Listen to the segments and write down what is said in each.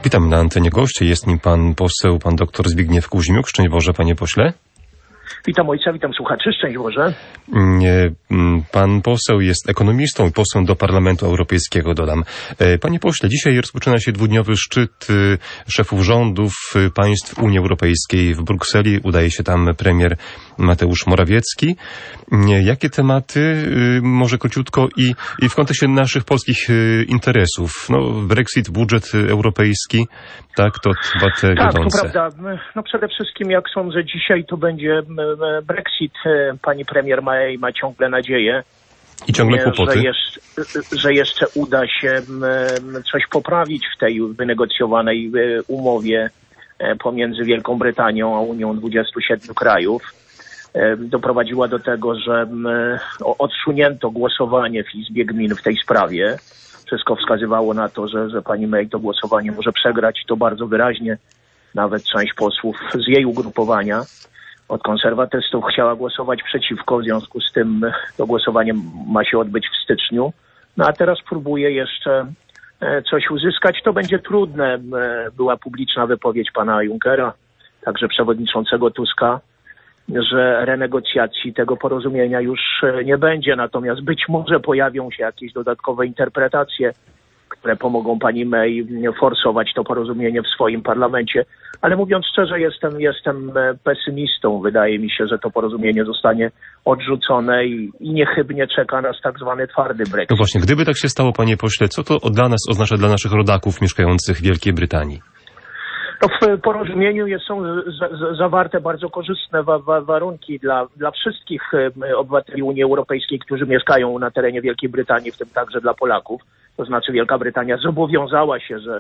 Witam na antenie goście. Jest nim pan poseł, pan doktor Zbigniew Kuźmiuk. Szczęść Boże, panie pośle. Witam ojca, witam słuchaczy. Szczęść Boże. Pan poseł jest ekonomistą i posłem do Parlamentu Europejskiego, dodam. Panie pośle, dzisiaj rozpoczyna się dwudniowy szczyt szefów rządów państw Unii Europejskiej w Brukseli. Udaje się tam premier Mateusz Morawiecki. Jakie tematy, może króciutko, i w kontekście naszych polskich interesów? Brexit, budżet europejski, tak, to chyba te wiodące. Tak, to prawda. Przede wszystkim, jak sądzę, dzisiaj to będzie Brexit. Pani premier ma ciągle nadzieję. I ciągle kłopoty. Że jeszcze uda się coś poprawić w tej wynegocjowanej umowie pomiędzy Wielką Brytanią a Unią 27 krajów. Doprowadziła do tego, że odsunięto głosowanie w Izbie Gmin w tej sprawie. Wszystko wskazywało na to, że pani May to głosowanie może przegrać, to bardzo wyraźnie. Nawet część posłów z jej ugrupowania od konserwatystów chciała głosować przeciwko, w związku z tym to głosowanie ma się odbyć w styczniu. A teraz próbuje jeszcze coś uzyskać. To będzie trudne. Była publiczna wypowiedź pana Junckera, także przewodniczącego Tuska, że renegocjacji tego porozumienia już nie będzie. Natomiast być może pojawią się jakieś dodatkowe interpretacje, które pomogą pani May forsować to porozumienie w swoim parlamencie. Ale mówiąc szczerze, jestem pesymistą. Wydaje mi się, że to porozumienie zostanie odrzucone i niechybnie czeka nas tak zwany twardy Brexit. No właśnie, gdyby tak się stało, panie pośle, co to dla nas oznacza, dla naszych rodaków mieszkających w Wielkiej Brytanii? W porozumieniu są zawarte bardzo korzystne warunki dla wszystkich obywateli Unii Europejskiej, którzy mieszkają na terenie Wielkiej Brytanii, w tym także dla Polaków. To znaczy Wielka Brytania zobowiązała się, że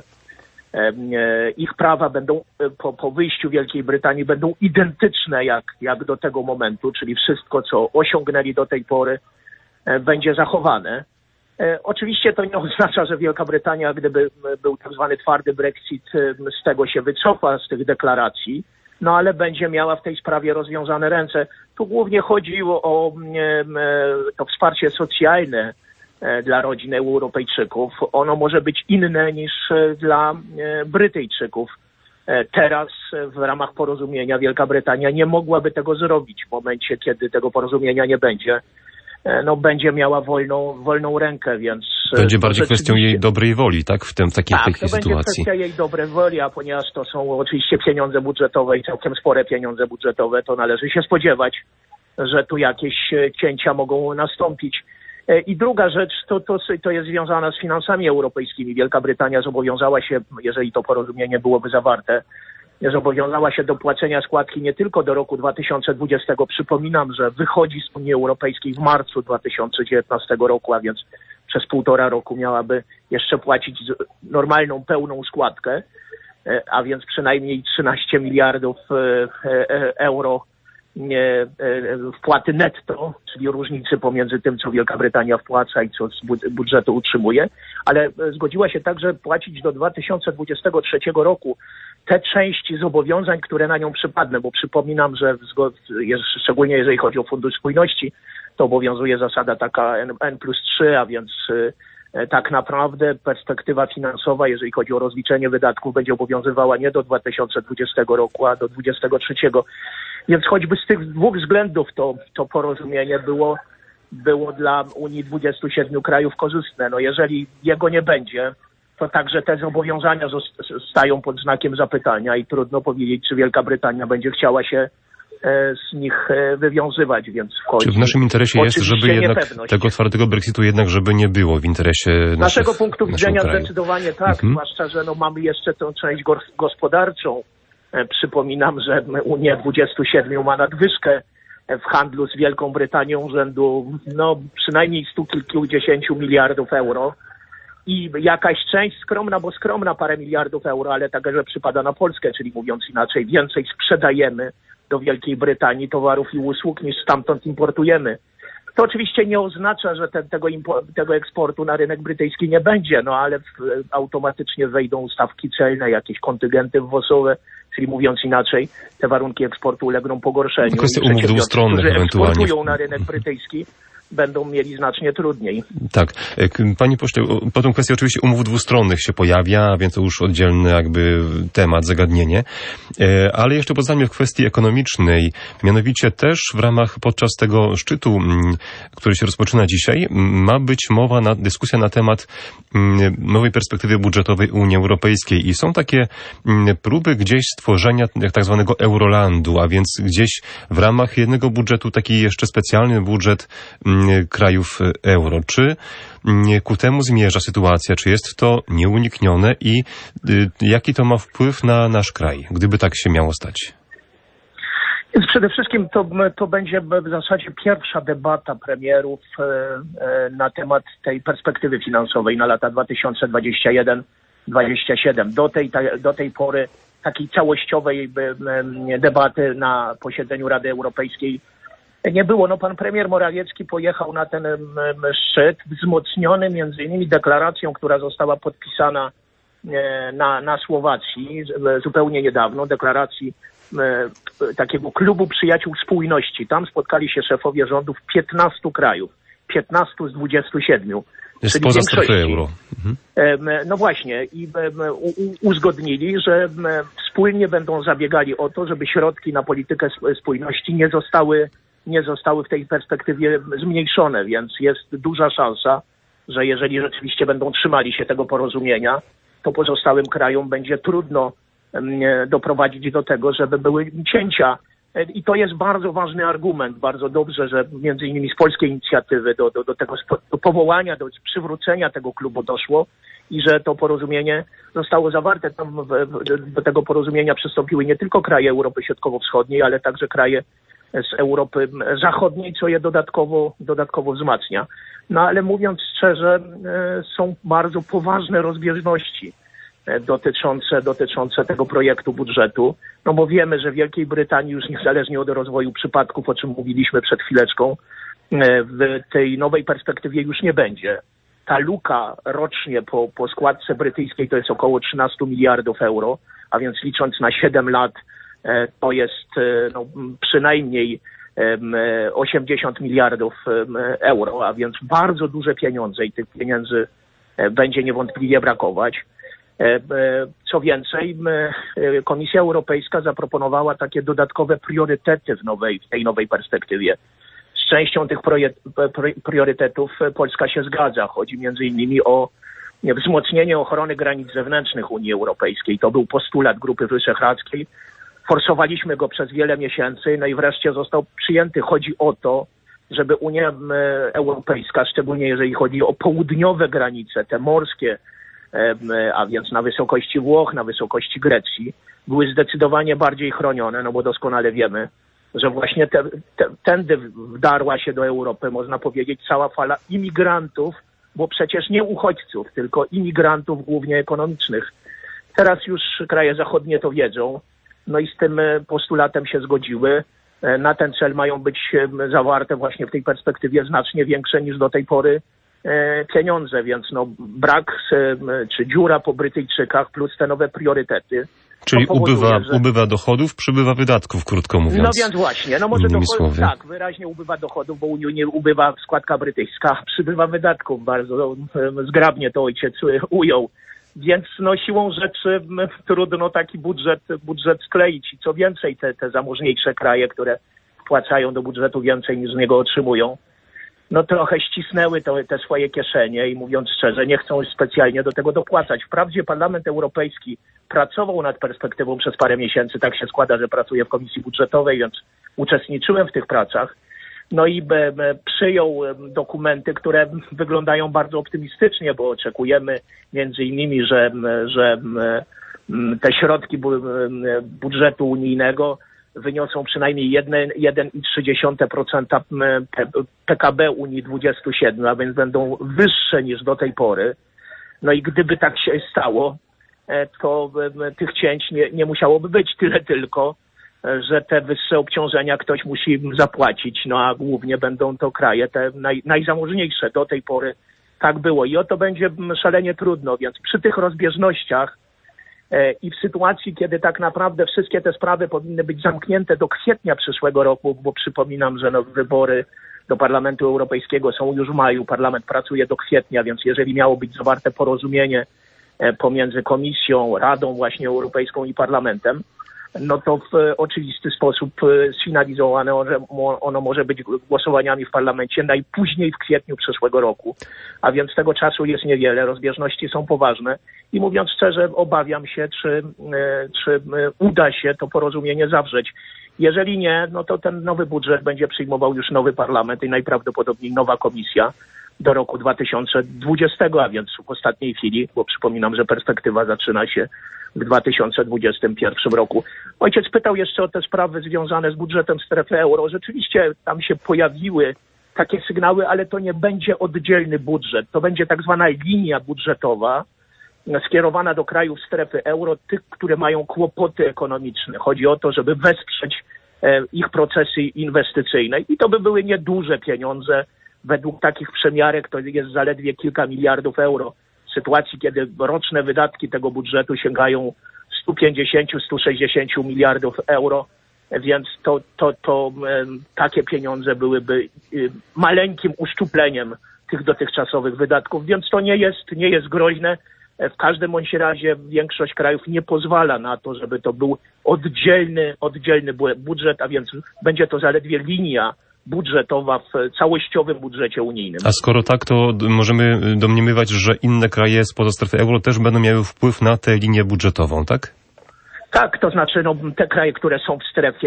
ich prawa będą po wyjściu Wielkiej Brytanii będą identyczne jak do tego momentu, czyli wszystko, co osiągnęli do tej pory, będzie zachowane. Oczywiście to nie oznacza, że Wielka Brytania, gdyby był tak zwany twardy Brexit, z tego się wycofa, z tych deklaracji, ale będzie miała w tej sprawie rozwiązane ręce. Tu głównie chodziło o to wsparcie socjalne dla rodzin Europejczyków. Ono może być inne niż dla Brytyjczyków. Teraz w ramach porozumienia Wielka Brytania nie mogłaby tego zrobić w momencie, kiedy tego porozumienia nie będzie. Będzie miała wolną rękę, więc... Będzie bardziej kwestią jej dobrej woli, tak? W takiej sytuacji. Tak, to będzie kwestia jej dobrej woli, a ponieważ to są oczywiście pieniądze budżetowe i całkiem spore pieniądze budżetowe, to należy się spodziewać, że tu jakieś cięcia mogą nastąpić. I druga rzecz to jest związana z finansami europejskimi. Wielka Brytania zobowiązała się, jeżeli to porozumienie byłoby zawarte, zobowiązała się do płacenia składki nie tylko do roku 2020. Przypominam, że wychodzi z Unii Europejskiej w marcu 2019 roku, a więc przez 1,5 roku miałaby jeszcze płacić normalną, pełną składkę, a więc przynajmniej 13 miliardów euro wpłaty netto, czyli różnicy pomiędzy tym, co Wielka Brytania wpłaca i co z budżetu utrzymuje, ale zgodziła się także płacić do 2023 roku te części zobowiązań, które na nią przypadną, bo przypominam, że szczególnie jeżeli chodzi o Fundusz Spójności, to obowiązuje zasada taka N+3, a więc tak naprawdę perspektywa finansowa, jeżeli chodzi o rozliczenie wydatków, będzie obowiązywała nie do 2020 roku, a do 2023. Więc choćby z tych dwóch względów to porozumienie było dla Unii 27 krajów korzystne. Jeżeli jego nie będzie, to także te zobowiązania stają pod znakiem zapytania i trudno powiedzieć, czy Wielka Brytania będzie chciała się z nich wywiązywać, więc Czy w naszym interesie jest, żeby jednak tego twardego Brexitu żeby nie było w interesie naszego punktu widzenia kraju? Zdecydowanie tak, zwłaszcza, że mamy jeszcze tę część gospodarczą. Przypominam, że Unia 27 ma nadwyżkę w handlu z Wielką Brytanią rzędu przynajmniej 100 kilkudziesięciu miliardów euro. I jakaś część skromna, parę miliardów euro, ale także przypada na Polskę, czyli mówiąc inaczej, więcej sprzedajemy do Wielkiej Brytanii towarów i usług niż stamtąd importujemy. To oczywiście nie oznacza, że tego eksportu na rynek brytyjski nie będzie, ale automatycznie wejdą stawki celne, jakieś kontyngenty wwozowe, czyli mówiąc inaczej, te warunki eksportu ulegną pogorszeniu. Kwestia umów dwustronnych którzy ewentualnie. eksportują na rynek brytyjski, będą mieli znacznie trudniej. Tak. Panie pośle, potem kwestia oczywiście umów dwustronnych się pojawia, więc to już oddzielny jakby temat, zagadnienie. Ale jeszcze pozostańmy w kwestii ekonomicznej. Mianowicie też podczas tego szczytu, który się rozpoczyna dzisiaj, ma być dyskusja na temat nowej perspektywy budżetowej Unii Europejskiej i są takie próby gdzieś stworzenia tak zwanego Eurolandu, a więc gdzieś w ramach jednego budżetu taki jeszcze specjalny budżet krajów euro. Czy ku temu zmierza sytuacja? Czy jest to nieuniknione i jaki to ma wpływ na nasz kraj, gdyby tak się miało stać? Więc przede wszystkim to będzie w zasadzie pierwsza debata premierów na temat tej perspektywy finansowej na lata 2021-2027. Do tej pory takiej całościowej debaty na posiedzeniu Rady Europejskiej nie było. No, pan premier Morawiecki pojechał na ten szczyt wzmocniony między innymi deklaracją, która została podpisana na Słowacji zupełnie niedawno, deklaracji takiego klubu przyjaciół spójności. Tam spotkali się szefowie rządów 15 krajów, 15 z 27. Jest poza strefą euro. No właśnie i uzgodnili, że wspólnie będą zabiegali o to, żeby środki na politykę spójności nie zostały w tej perspektywie zmniejszone, więc jest duża szansa, że jeżeli rzeczywiście będą trzymali się tego porozumienia, to pozostałym krajom będzie trudno doprowadzić do tego, żeby były cięcia. I to jest bardzo ważny argument. Bardzo dobrze, że między innymi z polskiej inicjatywy do tego powołania, do przywrócenia tego klubu doszło i że to porozumienie zostało zawarte. Tam do tego porozumienia przystąpiły nie tylko kraje Europy Środkowo-Wschodniej, ale także kraje z Europy Zachodniej, co je dodatkowo wzmacnia. No ale mówiąc szczerze, są bardzo poważne rozbieżności dotyczące tego projektu budżetu, no bo wiemy, że w Wielkiej Brytanii już niezależnie od rozwoju przypadków, o czym mówiliśmy przed chwileczką, w tej nowej perspektywie już nie będzie. Ta luka rocznie po składce brytyjskiej to jest około 13 miliardów euro, a więc licząc na 7 lat to jest przynajmniej 80 miliardów euro, a więc bardzo duże pieniądze i tych pieniędzy będzie niewątpliwie brakować. Co więcej, Komisja Europejska zaproponowała takie dodatkowe priorytety w tej nowej perspektywie. Z częścią tych priorytetów Polska się zgadza. Chodzi między innymi o wzmocnienie ochrony granic zewnętrznych Unii Europejskiej. To był postulat Grupy Wyszehradzkiej. Forsowaliśmy go przez wiele miesięcy, no i wreszcie został przyjęty. Chodzi o to, żeby Unia Europejska, szczególnie jeżeli chodzi o południowe granice, te morskie, a więc na wysokości Włoch, na wysokości Grecji, były zdecydowanie bardziej chronione, no bo doskonale wiemy, że właśnie tędy wdarła się do Europy, można powiedzieć, cała fala imigrantów, bo przecież nie uchodźców, tylko imigrantów głównie ekonomicznych. Teraz już kraje zachodnie to wiedzą, no i z tym postulatem się zgodziły. Na ten cel mają być zawarte właśnie w tej perspektywie znacznie większe niż do tej pory pieniądze, więc brak czy dziura po Brytyjczykach plus te nowe priorytety. Czyli ubywa dochodów, przybywa wydatków, krótko mówiąc. No więc właśnie, może dochodów, tak, wyraźnie ubywa dochodów, bo Unii nie ubywa składka brytyjska, przybywa wydatków, bardzo zgrabnie to ojciec ujął. Więc siłą rzeczy trudno taki budżet skleić i co więcej, te zamożniejsze kraje, które wpłacają do budżetu więcej niż z niego otrzymują, trochę ścisnęły te swoje kieszenie i mówiąc szczerze, nie chcą specjalnie do tego dopłacać. Wprawdzie Parlament Europejski pracował nad perspektywą przez parę miesięcy, tak się składa, że pracuję w Komisji Budżetowej, więc uczestniczyłem w tych pracach. I przyjął dokumenty, które wyglądają bardzo optymistycznie, bo oczekujemy między innymi, że te środki budżetu unijnego wyniosą przynajmniej 1,3% PKB Unii 27, a więc będą wyższe niż do tej pory. I gdyby tak się stało, to tych cięć nie musiałoby być, tyle tylko, że te wyższe obciążenia ktoś musi zapłacić, a głównie będą to kraje te najzamożniejsze. Do tej pory tak było i o to będzie szalenie trudno, więc przy tych rozbieżnościach i w sytuacji, kiedy tak naprawdę wszystkie te sprawy powinny być zamknięte do kwietnia przyszłego roku, bo przypominam, że wybory do Parlamentu Europejskiego są już w maju. Parlament pracuje do kwietnia, więc jeżeli miało być zawarte porozumienie pomiędzy Komisją, Radą właśnie Europejską i Parlamentem, no to w oczywisty sposób sfinalizowane ono może być głosowaniami w parlamencie najpóźniej w kwietniu przyszłego roku. A więc tego czasu jest niewiele, rozbieżności są poważne i mówiąc szczerze, obawiam się, czy uda się to porozumienie zawrzeć. Jeżeli nie, no to ten nowy budżet będzie przyjmował już nowy parlament i najprawdopodobniej nowa komisja do roku 2020, a więc w ostatniej chwili, bo przypominam, że perspektywa zaczyna się w 2021 roku. Ojciec pytał jeszcze o te sprawy związane z budżetem strefy euro. Rzeczywiście tam się pojawiły takie sygnały, ale to nie będzie oddzielny budżet. To będzie tak zwana linia budżetowa skierowana do krajów strefy euro, tych, które mają kłopoty ekonomiczne. Chodzi o to, żeby wesprzeć ich procesy inwestycyjne. I to by były nieduże pieniądze. Według takich przemiarek to jest zaledwie kilka miliardów euro. W sytuacji, kiedy roczne wydatki tego budżetu sięgają 150-160 miliardów euro, więc to takie pieniądze byłyby maleńkim uszczupleniem tych dotychczasowych wydatków, więc to nie jest groźne. W każdym bądź razie większość krajów nie pozwala na to, żeby to był oddzielny budżet, a więc będzie to zaledwie linia budżetowa w całościowym budżecie unijnym. A skoro tak, to możemy domniemywać, że inne kraje spoza strefy euro też będą miały wpływ na tę linię budżetową, tak? Tak, to znaczy te kraje, które są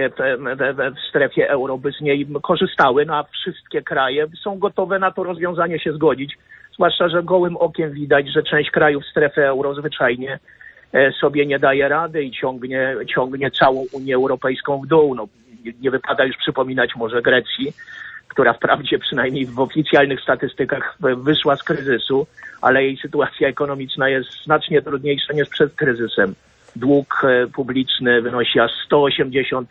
w strefie euro, by z niej korzystały, a wszystkie kraje są gotowe na to rozwiązanie się zgodzić. Zwłaszcza, że gołym okiem widać, że część krajów strefy euro zwyczajnie sobie nie daje rady i ciągnie całą Unię Europejską w dół. Nie wypada już przypominać może Grecji, która wprawdzie przynajmniej w oficjalnych statystykach wyszła z kryzysu, ale jej sytuacja ekonomiczna jest znacznie trudniejsza niż przed kryzysem. Dług publiczny wynosi aż 180%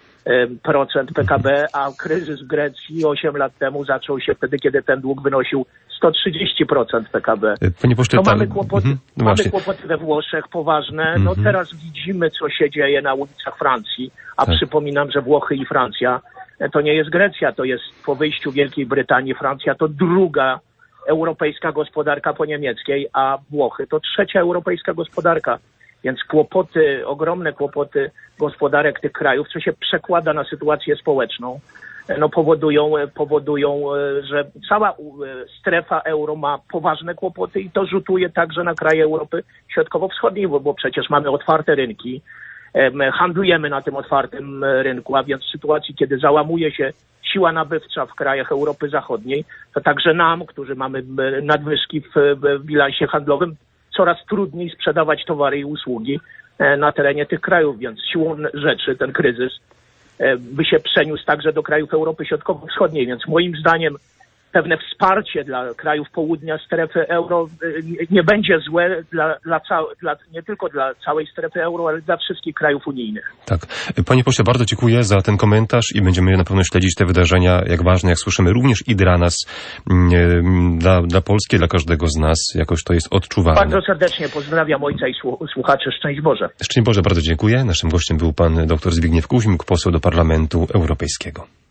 PKB, a kryzys w Grecji 8 lat temu zaczął się wtedy, kiedy ten dług wynosił 130% PKB. Panie pośle, mamy kłopoty we Włoszech poważne. Teraz widzimy, co się dzieje na ulicach Francji, a przypominam, że Włochy i Francja to nie jest Grecja, to jest po wyjściu Wielkiej Brytanii Francja to druga europejska gospodarka po niemieckiej, a Włochy to trzecia europejska gospodarka. Więc ogromne kłopoty gospodarek tych krajów, co się przekłada na sytuację społeczną, powodują, że cała strefa euro ma poważne kłopoty i to rzutuje także na kraje Europy Środkowo-Wschodniej, bo przecież mamy otwarte rynki, handlujemy na tym otwartym rynku, a więc w sytuacji, kiedy załamuje się siła nabywcza w krajach Europy Zachodniej, to także nam, którzy mamy nadwyżki w bilansie handlowym, coraz trudniej sprzedawać towary i usługi na terenie tych krajów, więc siłą rzeczy ten kryzys by się przeniósł także do krajów Europy Środkowo-Wschodniej, więc moim zdaniem pewne wsparcie dla krajów południa strefy euro nie będzie złe nie tylko dla całej strefy euro, ale dla wszystkich krajów unijnych. Tak. Panie pośle, bardzo dziękuję za ten komentarz i będziemy na pewno śledzić te wydarzenia, jak ważne, jak słyszymy, również i dla nas, dla Polski, dla każdego z nas, jakoś to jest odczuwalne. Bardzo serdecznie pozdrawiam ojca i słuchaczy. Szczęść Boże. Szczęść Boże, bardzo dziękuję. Naszym gościem był pan dr Zbigniew Kuźmik, poseł do Parlamentu Europejskiego.